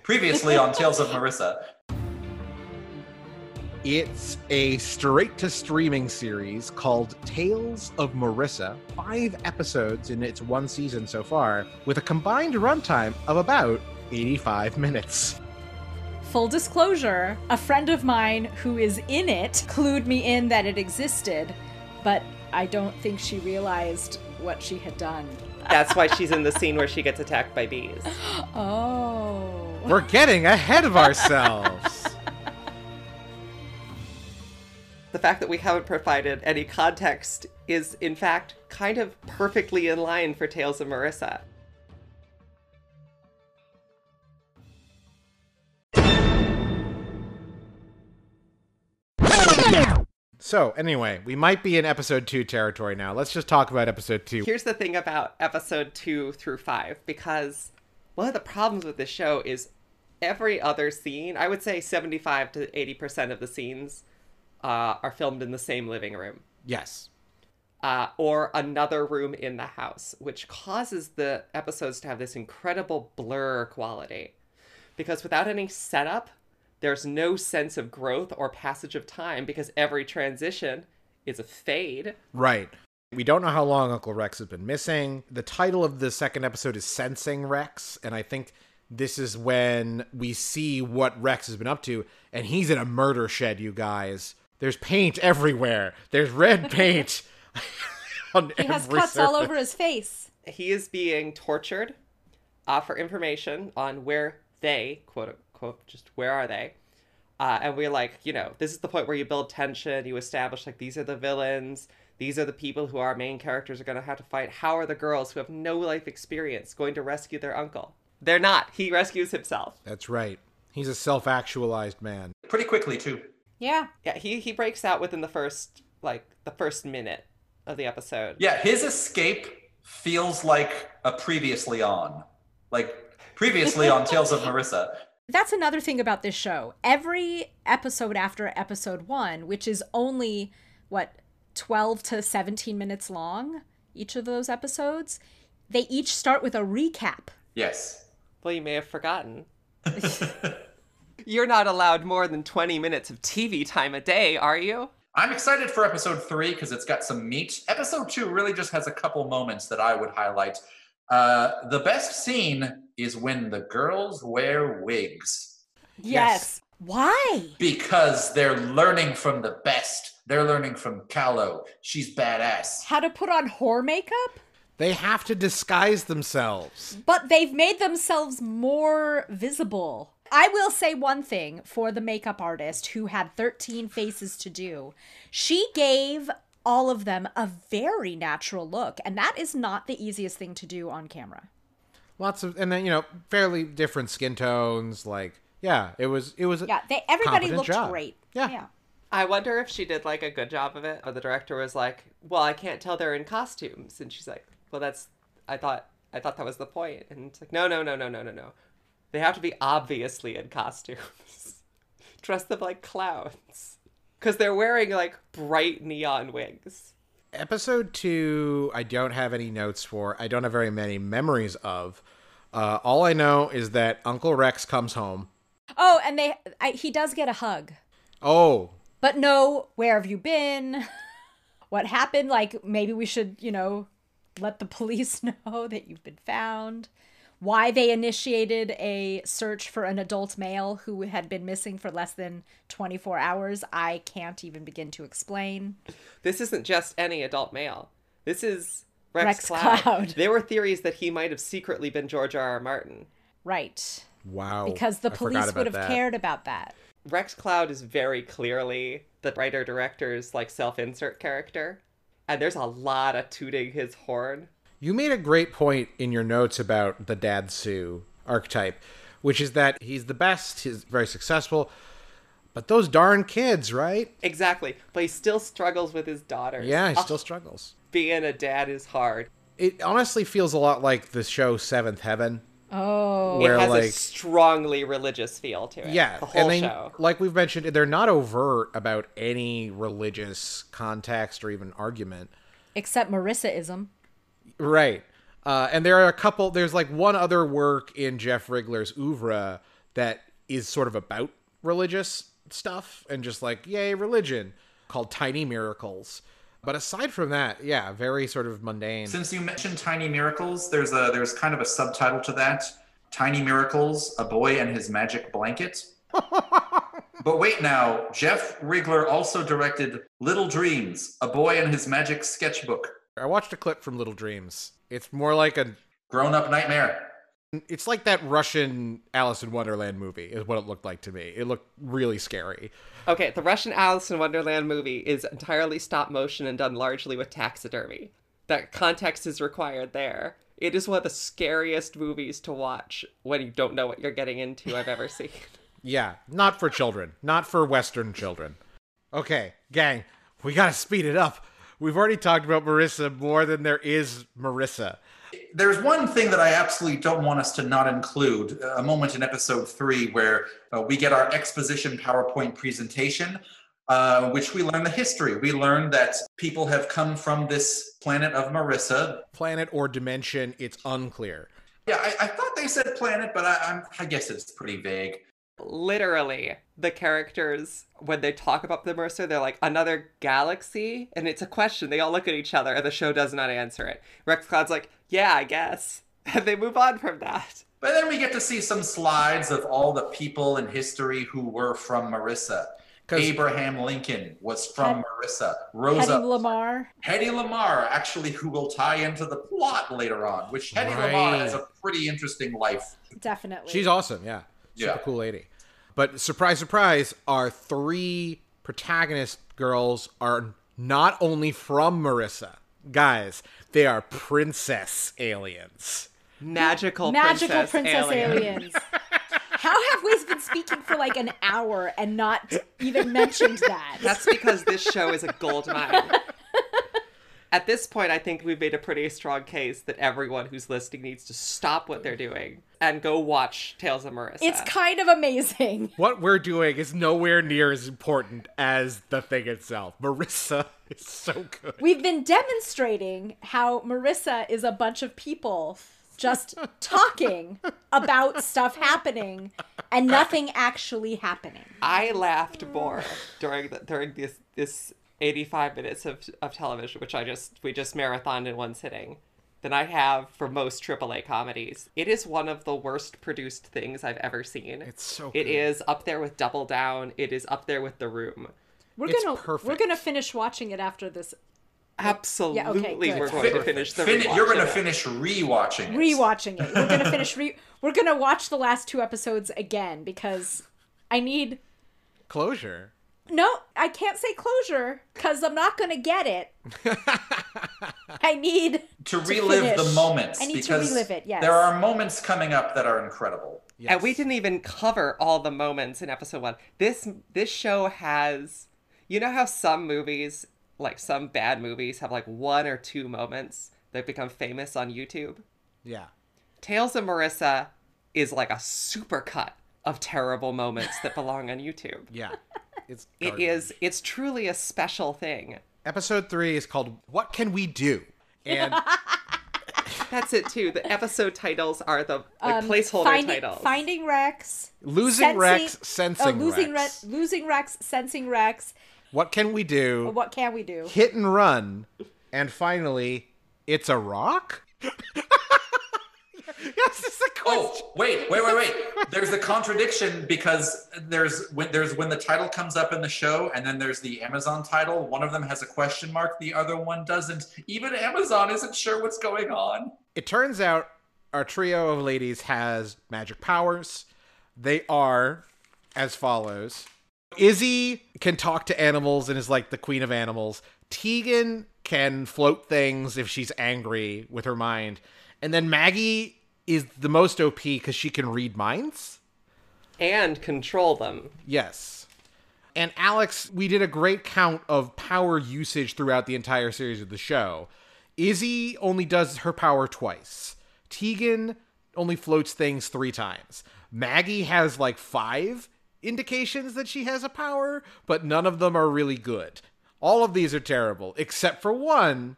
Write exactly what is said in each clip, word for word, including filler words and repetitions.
Previously on Tales of Marissa. It's a straight-to-streaming series called Tales of Marissa. Five episodes in its one season so far, with a combined runtime of about eighty-five minutes. Full disclosure, a friend of mine who is in it clued me in that it existed, but I don't think she realized what she had done. That's why she's in the scene where she gets attacked by bees. Oh. We're getting ahead of ourselves. The fact that we haven't provided any context is, in fact, kind of perfectly in line for Tales of Marissa. So, anyway, we might be in episode two territory now. Let's just talk about episode two. Here's the thing about episode two through five, because one of the problems with this show is every other scene, I would say seventy-five to eighty percent of the scenes uh, are filmed in the same living room. Yes. Uh, or another room in the house, which causes the episodes to have this incredible blur quality. Because without any setup, there's no sense of growth or passage of time because every transition is a fade. Right. We don't know how long Uncle Rex has been missing. The title of the second episode is Sensing Rex, and I think this is when we see what Rex has been up to, and he's in a murder shed, you guys. There's paint everywhere. There's red paint on He has every cuts surface. all over his face. He is being tortured uh, for information on where they, quote unquote, just where are they? Uh, and we're like, you know, this is the point where you build tension. You establish, like, these are the villains. These are the people who our main characters are going to have to fight. How are the girls who have no life experience going to rescue their uncle? They're not. He rescues himself. That's right. He's a self-actualized man. Pretty quickly, too. Yeah. Yeah, he, he breaks out within the first, like, the first minute of the episode. Yeah, his escape feels like a previously on. Like, previously on Tales of Marissa. That's another thing about this show. Every episode after episode one, which is only, what, twelve to seventeen minutes long, each of those episodes, they each start with a recap. Yes. Well, you may have forgotten. You're not allowed more than twenty minutes of T V time a day, are you? I'm excited for episode three because it's got some meat. Episode two really just has a couple moments that I would highlight. Uh, the best scene is when the girls wear wigs. Yes. yes. Why? Because they're learning from the best. They're learning from Callow. She's badass. How to put on whore makeup? They have to disguise themselves. But they've made themselves more visible. I will say one thing for the makeup artist who had thirteen faces to do. She gave all of them a very natural look, and that is not the easiest thing to do on camera. Lots of, and then, you know, fairly different skin tones. Like, yeah, it was, it was. A yeah, they, everybody competent looked job. great. Yeah. yeah. I wonder if she did like a good job of it. Or the director was like, "Well, I can't tell they're in costumes," and she's like, "Well, that's, I thought, I thought that was the point." And it's like, "No, no, no, no, no, no, no. They have to be obviously in costumes. Dress them like clowns." Because they're wearing, like, bright neon wigs. Episode two, I don't have any notes for. I don't have very many memories of. Uh, all I know is that Uncle Rex comes home. Oh, and they I, he does get a hug. Oh. But no, where have you been? What happened? Like, maybe we should, you know, let the police know that you've been found. Why they initiated a search for an adult male who had been missing for less than twenty-four hours, I can't even begin to explain. This isn't just any adult male. This is Rex, Rex Cloud. Cloud. There were theories that he might have secretly been George R. R. Martin. Right. Wow. Because the I police would have that. cared about that. Rex Cloud is very clearly the writer-director's, like, self-insert character. And there's a lot of tooting his horn. You made a great point in your notes about the Dad Sue archetype, which is that he's the best, he's very successful, but those darn kids, right? Exactly. But he still struggles with his daughters. Yeah, he Oh, still struggles. being a dad is hard. It honestly feels a lot like the show Seventh Heaven. Oh. Where, it has like, a strongly religious feel to it. Yeah, The whole and they, show. like we've mentioned, they're not overt about any religious context or even argument. Except Marissaism. Right. Uh, and there are a couple, there's like one other work in Jeff Rigler's oeuvre that is sort of about religious stuff and just like, yay, religion, called Tiny Miracles. But aside from that, yeah, very sort of mundane. Since you mentioned Tiny Miracles, there's a there's kind of a subtitle to that. Tiny Miracles, A Boy and His Magic Blanket. But wait now, Jeff Rigler also directed Little Dreams, A Boy and His Magic Sketchbook. I watched a clip from Little Dreams. It's more like a... Grown-up nightmare. It's like that Russian Alice in Wonderland movie is what it looked like to me. It looked really scary. Okay, the Russian Alice in Wonderland movie is entirely stop motion and done largely with taxidermy. That context is required there. It is one of the scariest movies to watch when you don't know what you're getting into I've ever seen. Yeah, not for children. Not for Western children. Okay, gang, we gotta speed it up. We've already talked about Marissa more than there is Marissa. There's one thing that I absolutely don't want us to not include, a moment in episode three where uh, we get our exposition PowerPoint presentation, uh, which we learn the history. We learn that people have come from this planet of Marissa. Planet or dimension, it's unclear. Yeah, I, I thought they said planet, but I, I'm, I guess it's pretty vague. Literally, the characters, when they talk about the Mercer, they're like, another galaxy? And it's a question. They all look at each other, and the show does not answer it. Rex Cloud's like, yeah, I guess. And they move on from that. But then we get to see some slides of all the people in history who were from Marissa. Abraham Lincoln was from Hed- Marissa. Rosa Hedy Lamar. Hedy Lamar, actually, who will tie into the plot later on, which Hedy Right. Lamar has a pretty interesting life. Definitely. She's awesome, yeah. Super Yeah. cool lady. But surprise, surprise, our three protagonist girls are not only from Marissa. Guys, they are princess aliens. Magical, Magical princess, princess alien. aliens. How have we been speaking for like an hour and not even mentioned that? That's because this show is a gold mine. At this point, I think we've made a pretty strong case that everyone who's listening needs to stop what they're doing and go watch Tales of Marissa. It's kind of amazing. What we're doing is nowhere near as important as the thing itself. Marissa is so good. We've been demonstrating how Marissa is a bunch of people just talking about stuff happening and nothing actually happening. I laughed more during the, during this this eighty-five minutes of, of television, which I just we just marathoned in one sitting, than I have for most triple A comedies. It is one of the worst produced things I've ever seen. It's so It good. is up there with Double Down. It is up there with The Room. We're It's gonna perfect. we're gonna finish watching it after this. Absolutely, good. we're going to finish the Fin- rewatch you're going to of it. finish rewatching it. Rewatching it. We're gonna finish re. We're gonna watch the last two episodes again because I need. Closure. No, I can't say closure because I'm not gonna get it. I need to relive finish. the moments. I need to because relive it, yes. There are moments coming up that are incredible. Yes. And we didn't even cover all the moments in episode one. This this show has, you know how some movies, like some bad movies, have like one or two moments that become famous on YouTube? Yeah. Tales of Marissa is like a supercut of terrible moments that belong on YouTube. Yeah. It's It garbage. is, it's truly a special thing. Episode three is called What Can We Do? And That's it too. The episode titles are the like, um, placeholder finding, titles. Finding Rex. Losing Sensing- Rex, Sensing oh, losing Rex. Rex. Losing Rex, sensing Rex. What Can We Do? What can we do? Hit and Run. And finally, It's a Rock? Yes, it's a question. Oh, wait, wait, wait, wait. There's a contradiction because there's when there's when the title comes up in the show and then there's the Amazon title. One of them has a question mark, the other one doesn't. Even Amazon isn't sure what's going on. It turns out our trio of ladies has magic powers. They are as follows. Izzy can talk to animals and is like the queen of animals. Tegan can float things if she's angry with her mind. And then Maggie is the most O P because she can read minds. And control them. Yes. And Alex, we did a great count of power usage throughout the entire series of the show. Izzy only does her power twice. Tegan only floats things three times. Maggie has like five indications that she has a power, but none of them are really good. All of these are terrible, except for one,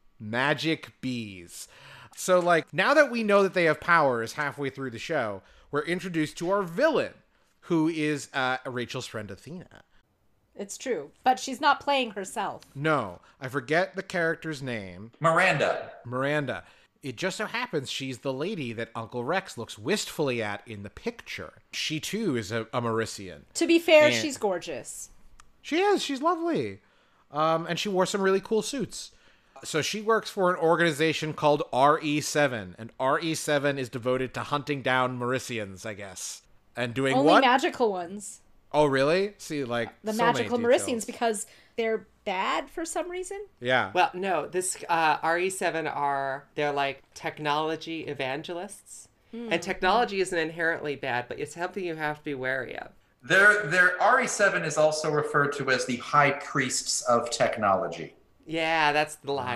magic bees. So, like, now that we know that they have powers halfway through the show, we're introduced to our villain, who is uh, Rachel's friend Athena. It's true. But she's not playing herself. No, I forget the character's name. Miranda. Miranda. It just so happens she's the lady that Uncle Rex looks wistfully at in the picture. She, too, is a, a Maurician. To be fair, And- she's gorgeous. She is. She's lovely. Um, and she wore some really cool suits. So she works for an organization called R E seven. And R E seven is devoted to hunting down Mauricians, I guess. And doing Only what? magical ones. Oh, really? See, like, The so many magical details. Mauricians, because they're bad for some reason. Yeah. Well, no, this uh, R E seven are, they're like technology evangelists. And technology isn't inherently bad, but it's something you have to be wary of. Their, their R E seven is also referred to as the high priests of technology. Yeah, that's the line.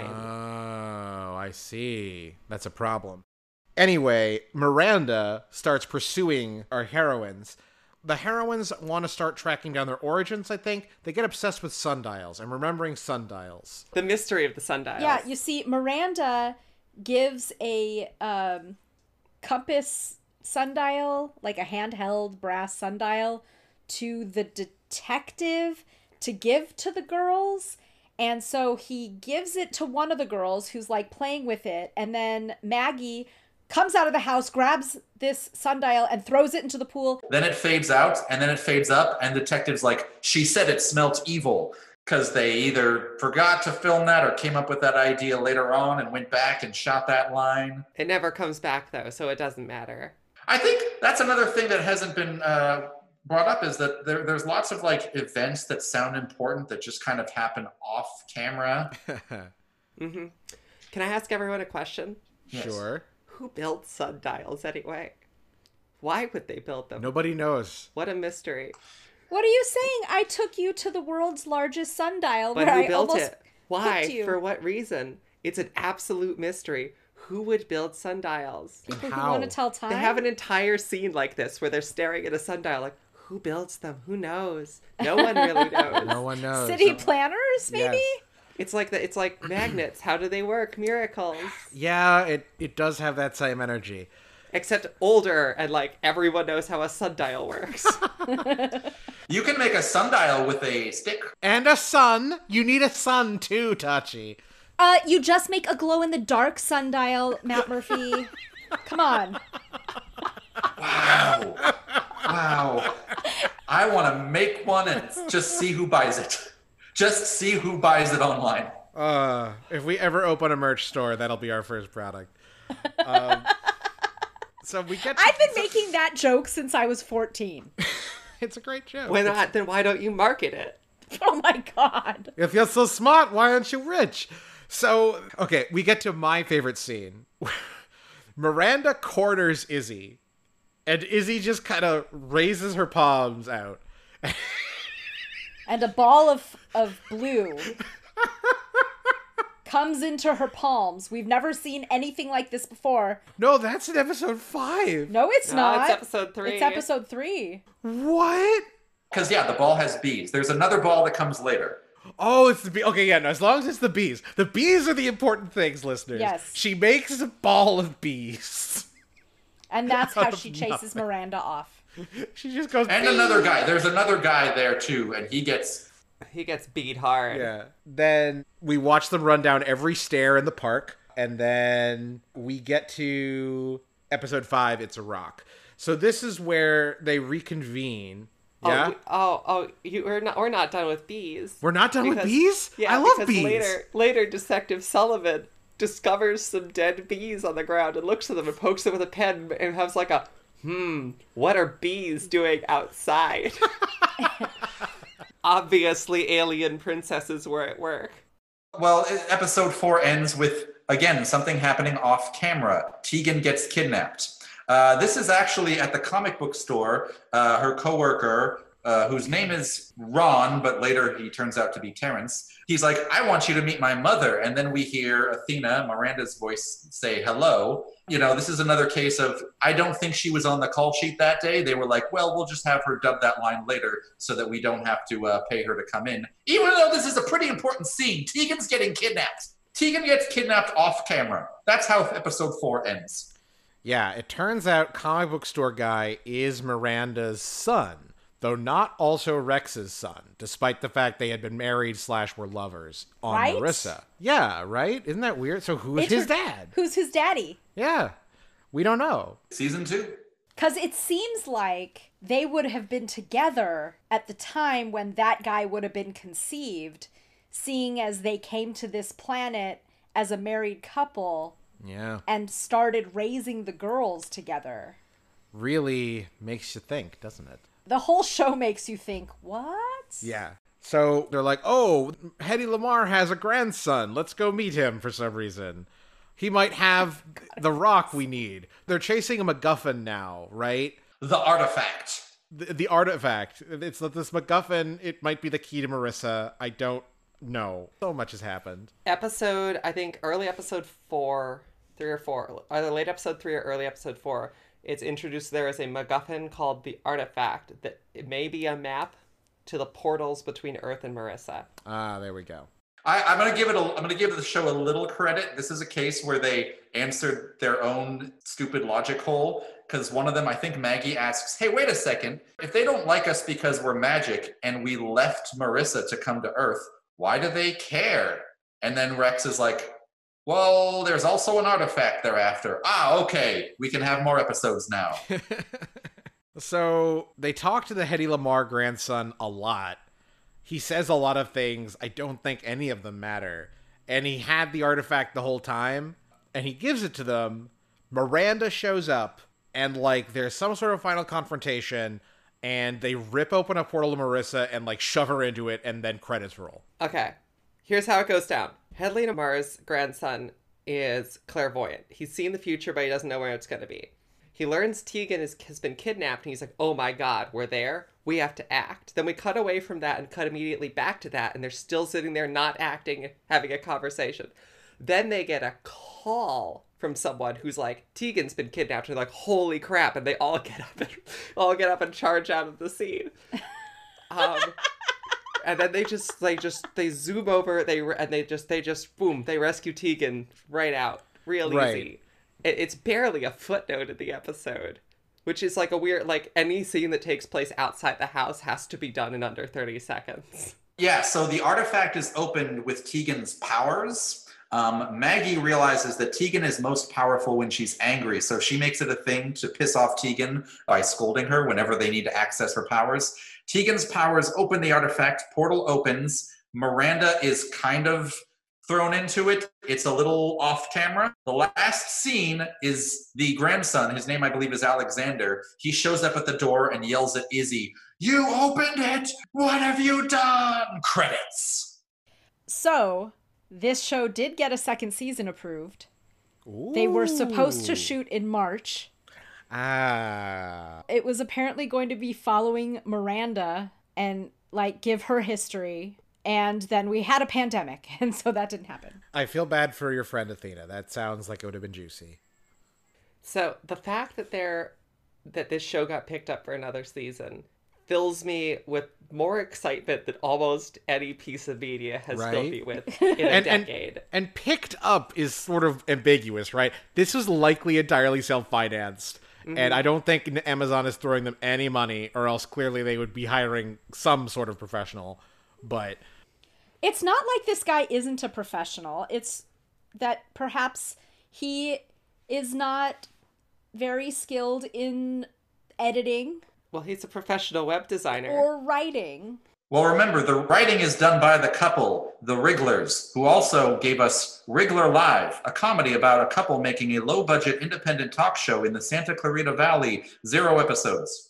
Oh, I see. That's a problem. Anyway, Miranda starts pursuing our heroines. The heroines want to start tracking down their origins, I think. They get obsessed with sundials and remembering sundials. The mystery of the sundials. Yeah, you see, Miranda gives a um, compass sundial, like a handheld brass sundial, to the detective to give to the girls. And so he gives it to one of the girls who's like playing with it. And then Maggie comes out of the house, grabs this sundial and throws it into the pool. Then it fades out, and then it fades up, and detective's like, she said it smelt evil. Because they either forgot to film that or came up with that idea later on and went back and shot that line. It never comes back, though, so it doesn't matter. I think that's another thing that hasn't been uh, brought up is that there, there's lots of like events that sound important that just kind of happen off camera. Mm-hmm. Can I ask everyone a question? Yes. Sure. Who built sundials anyway? Why would they build them? Nobody knows. What a mystery. What are you saying? I took you to the world's largest sundial But where who I built almost it? Why? cooked you. For what reason? It's an absolute mystery. Who would build sundials? People who How? want to tell time. They have an entire scene like this where they're staring at a sundial like, who builds them? Who knows? No one really knows. No one knows. City planners, maybe? Yes. It's like the, it's like magnets. How do they work? Miracles. Yeah, it, it does have that same energy. Except older and like everyone knows how a sundial works. You can make a sundial with a stick. And a sun. You need a sun too, Tachi. Uh, you just make a glow-in-the-dark sundial, Matt Murphy. Come on. Wow. Wow. I want to make one and just see who buys it. Just see who buys it online. Uh, if we ever open a merch store, that'll be our first product. Um, so we get. To, I've been making that joke since I was fourteen. It's a great joke. Why not? Then why don't you market it? Oh my god. If you're so smart, why aren't you rich? So, okay, we get to my favorite scene. Miranda corners Izzy, and Izzy just kind of raises her palms out. And a ball of, of blue comes into her palms. We've never seen anything like this before. No, that's in episode five. No, it's No, not. it's episode three. It's episode three. What? Because, yeah, the ball has bees. There's another ball that comes later. Oh, it's the bee. Okay, yeah, no, as long as it's the bees. The bees are the important things, listeners. Yes. She makes a ball of bees. And that's how Out of she chases nothing. Miranda off. She just goes, And "Bee!" another guy. There's another guy there, too, and he gets... He gets beat hard. Yeah. Then we watch them run down every stair in the park, and then we get to episode five, It's a Rock. So this is where they reconvene. Oh, Yeah? we- oh, oh, you we're not we're not done with bees. We're not done with Because- bees? Yeah, I love because bees. Later, later, Detective Sullivan discovers some dead bees on the ground and looks at them and pokes them with a pen and has like a, hmm, what are bees doing outside? Obviously, alien princesses were at work. Well, e- episode four ends with, again, something happening off camera. Tegan gets kidnapped. Uh, this is actually at the comic book store. Uh, her coworker, uh, whose name is Ron, but later he turns out to be Terrence. He's like, I want you to meet my mother. And then we hear Athena, Miranda's voice, say hello. You know, this is another case of, I don't think she was on the call sheet that day. They were like, well, we'll just have her dub that line later so that we don't have to uh, pay her to come in. Even though this is a pretty important scene, Tegan's getting kidnapped. Tegan gets kidnapped off camera. That's how episode four ends. Yeah, it turns out comic book store guy is Miranda's son, though not also Rex's son, despite the fact they had been married slash were lovers on Right? Marissa. Yeah, right? Isn't that weird? So who's It's his her- dad? Who's his daddy? Yeah, we don't know. Season two. Because it seems like they would have been together at the time when that guy would have been conceived, seeing as they came to this planet as a married couple Yeah, and started raising the girls together. really makes you think, doesn't it? The whole show makes you think, what? Yeah. So they're like, oh, Hedy Lamarr has a grandson. Let's go meet him for some reason. He might have the rock we need. They're chasing a MacGuffin now, right? The artifact. The, the artifact. It's this MacGuffin. It might be the key to Marissa. I don't know. So much has happened. Episode, I think early episode four, three or four, either late episode three or early episode four, it's introduced there as a MacGuffin called the Artifact that it may be a map to the portals between Earth and Marissa. Ah, there we go. I, I'm gonna give it. A, I'm gonna give the show a little credit. This is a case where they answered their own stupid logic hole. Because one of them, I think Maggie asks, "Hey, wait a second. If they don't like us because we're magic and we left Marissa to come to Earth, why do they care?" And then Rex is like, "Well, there's also an artifact they're after. Ah, okay. We can have more episodes now." So they talk to the Hedy Lamarr grandson a lot. He says a lot of things. I don't think any of them matter. And he had the artifact the whole time, and he gives it to them. Miranda shows up, and like there's some sort of final confrontation, and they rip open a portal to Marissa and like shove her into it, and then credits roll. Okay, here's how it goes down. Hedy Lamarr's grandson is clairvoyant. He's seen the future, but he doesn't know where it's going to be. He learns Tegan is, has been kidnapped, and he's like, oh my god, we're there? We have to act. Then we cut away from that and cut immediately back to that, and they're still sitting there not acting, having a conversation. Then they get a call from someone who's like, Tegan's been kidnapped, and they're like, holy crap, and they all get up and all get up and charge out of the scene. Um, and then they just, they just, they zoom over, they and they just, they just, boom, they rescue Tegan right out, real Right. easy. It, it's barely a footnote in the episode, which is like a weird, like any scene that takes place outside the house has to be done in under thirty seconds. Yeah, so the artifact is opened with Tegan's powers. Um, Maggie realizes that Tegan is most powerful when she's angry, so she makes it a thing to piss off Tegan by scolding her whenever they need to access her powers. Tegan's powers open the artifact, portal opens, Miranda is kind of thrown into it. It's a little off camera. The last scene is the grandson, his name I believe is Alexander. He shows up at the door and yells at Izzy, "You opened it! What have you done?" Credits. So, this show did get a second season approved. They were supposed to Ooh. shoot in March. Ah. It was apparently going to be following Miranda and like give her history. And then we had a pandemic, and so that didn't happen. I feel bad for your friend Athena. That sounds like it would have been juicy. So the fact that they're that this show got picked up for another season fills me with more excitement than almost any piece of media has filled Right? me with in a And, decade. and and picked up is sort of ambiguous, right? This was likely entirely self-financed. And I don't think Amazon is throwing them any money, or else clearly they would be hiring some sort of professional. But It's not like this guy isn't a professional. It's that perhaps he is not very skilled in editing Well, he's a professional web designer. or writing. Well, remember, the writing is done by the couple, the Wrigglers, who also gave us Wriggler Live, a comedy about a couple making a low-budget independent talk show in the Santa Clarita Valley, zero episodes.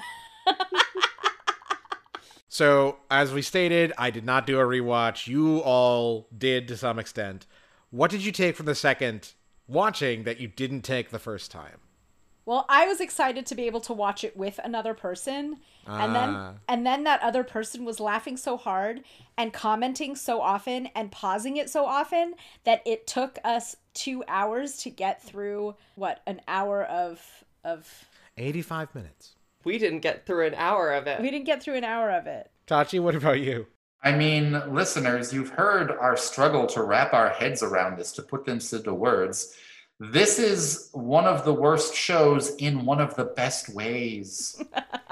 so, as we stated, I did not do a rewatch. You all did to some extent. What did you take from the second watching that you didn't take the first time? Well, I was excited to be able to watch it with another person, and then Ah. and then that other person was laughing so hard and commenting so often and pausing it so often that it took us two hours to get through what an hour of of eighty-five minutes. We didn't get through an hour of it. we didn't get through an hour of it. Tachi, what about you? I mean, listeners, you've heard our struggle to wrap our heads around this, to put this into words. This is one of the worst shows in one of the best ways.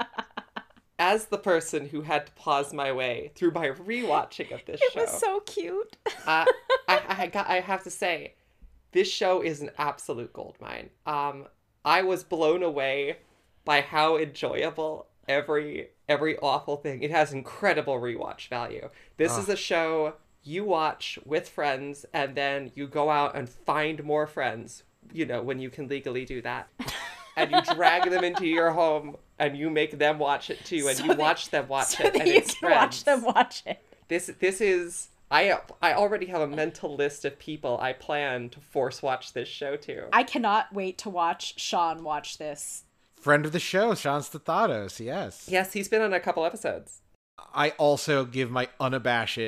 As the person who had to pause my way through my rewatching of this It show, was so cute. uh, I, I, got, I have to say, this show is an absolute goldmine. Um, I was blown away by how enjoyable every every awful thing. It has incredible rewatch value. This Oh. is a show you watch with friends, and then you go out and find more friends, you know, when you can legally do that. And you drag them into your home, and you make them watch it too, and So you that- watch them watch so it, that and you it can watch spreads. them watch it. This this is I I already have a mental list of people I plan to force watch this show to. I cannot wait to watch Sean watch this. Friend of the show, Sean Stathatos, yes. Yes, he's been on a couple episodes. I also give my unabashed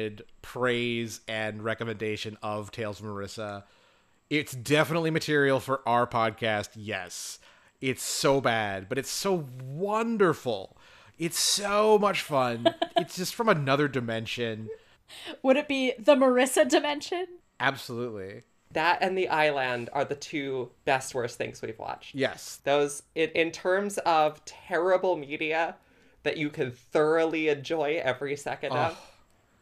praise and recommendation of Tales of Marissa. It's definitely material for our podcast, yes. It's so bad, but it's so wonderful. It's so much fun. It's just from another dimension. Would it be the Marissa dimension? Absolutely. That and The Island are the two best worst things we've watched. Yes. Those in in terms of terrible media that you can thoroughly enjoy every second of. Oh.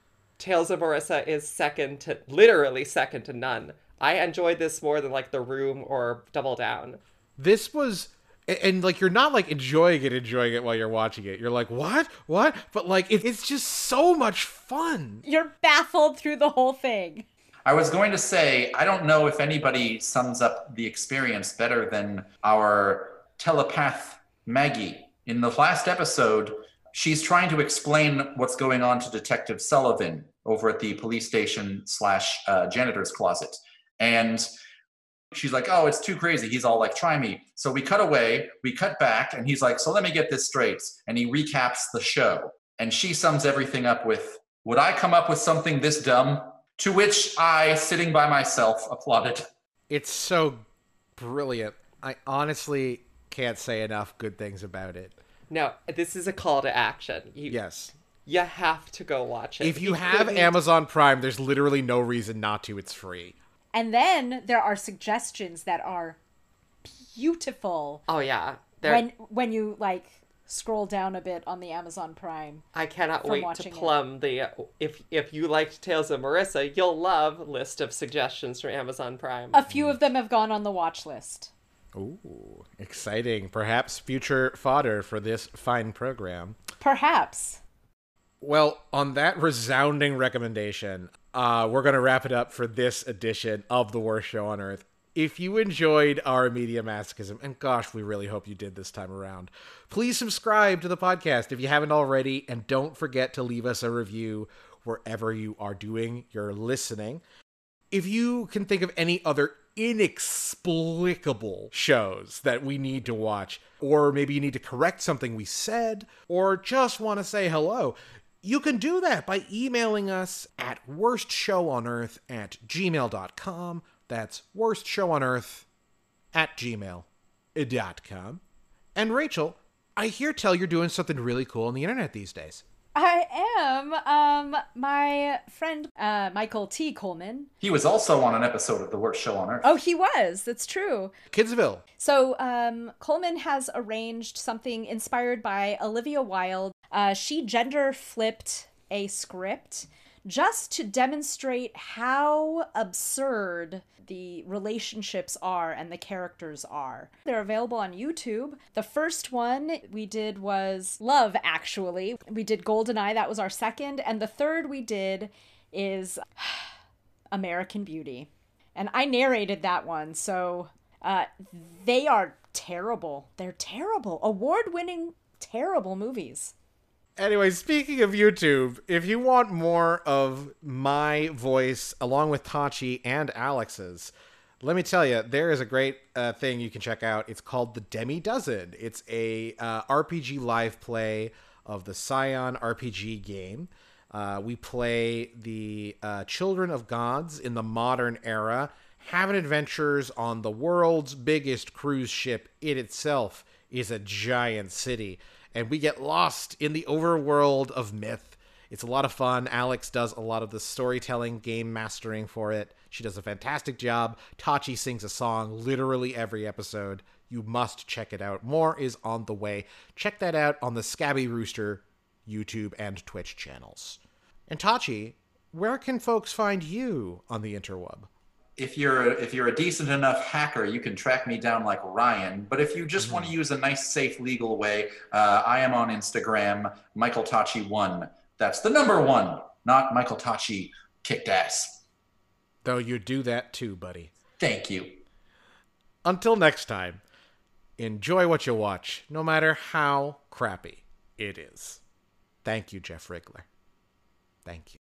Tales of Marissa is second to literally second to none. I enjoyed this more than like The Room or Double Down. This was and, and like you're not like enjoying it enjoying it while you're watching it. You're like, "What? What?" But like it, it's just so much fun. You're baffled through the whole thing. I was going to say, I don't know if anybody sums up the experience better than our telepath Maggie. In the last episode, she's trying to explain what's going on to Detective Sullivan over at the police station slash uh, janitor's closet. And she's like, oh, it's too crazy. He's all like, try me. So we cut away, we cut back, and he's like, so let me get this straight. And he recaps the show. And she sums everything up with, would I come up with something this dumb? To which I, sitting by myself, applauded. It's so brilliant. I honestly can't say enough good things about it. No, this is a call to action. You, Yes. You have to go watch it. If you He have couldn't- Amazon Prime, there's literally no reason not to. It's free. And then there are suggestions that are beautiful Oh yeah. There, when when you like scroll down a bit on the Amazon Prime. I cannot from wait to watching it. plumb the uh, if if you liked Tales of Marissa, you'll love list of suggestions from Amazon Prime. A few of them have gone on the watch list. Ooh, exciting. Perhaps future fodder for this fine program. Perhaps. Well, on that resounding recommendation, uh, we're going to wrap it up for this edition of The Worst Show on Earth. If you enjoyed our media masochism, and gosh, we really hope you did this time around, please subscribe to the podcast if you haven't already, and don't forget to leave us a review wherever you are doing your listening. If you can think of any other inexplicable shows that we need to watch, or maybe you need to correct something we said, or just want to say hello, you can do that by emailing us at worstshowonearth at gmail dot com. That's worstshowonearth at gmail dot com. And Rachel, I hear tell you're doing something really cool on the internet these days. I am. Um, my friend uh, Michael T. Coleman. He was also on an episode of The Worst Show on Earth. Oh, he was. That's true. Kidsville. So um, Coleman has arranged something inspired by Olivia Wilde. Uh, she gender flipped a script just to demonstrate how absurd the relationships are and the characters are. They're available on YouTube. The first one we did was Love, Actually. We did Goldeneye, that was our second. And the third we did is American Beauty. And I narrated that one, so uh, they are terrible. They're terrible. Award-winning, terrible movies. Anyway, speaking of YouTube, if you want more of my voice along with Tachi and Alex's, let me tell you, there is a great uh, thing you can check out. It's called The Demi Dozen. It's a uh, R P G live play of the Scion R P G game. Uh, we play the uh, children of gods in the modern era, having adventures on the world's biggest cruise ship. It itself is a giant city. And we get lost in the overworld of myth It's a lot of fun. Alex does a lot of the storytelling, game mastering for it. She does a fantastic job. Tachi sings a song literally every episode. You must check it out. More is on the way. Check that out on the Scabby Rooster YouTube and Twitch channels. And Tachi, where can folks find you on the interweb? If you're if you're a decent enough hacker, you can track me down like Ryan. But if you just mm-hmm. want to use a nice, safe, legal way, uh, I am on Instagram, Michael Tachi one. That's the number one, not Michael Tachi kicked ass. Though you do that too, buddy. Thank you. Until next time, enjoy what you watch, no matter how crappy it is. Thank you, Jeff Rigler. Thank you.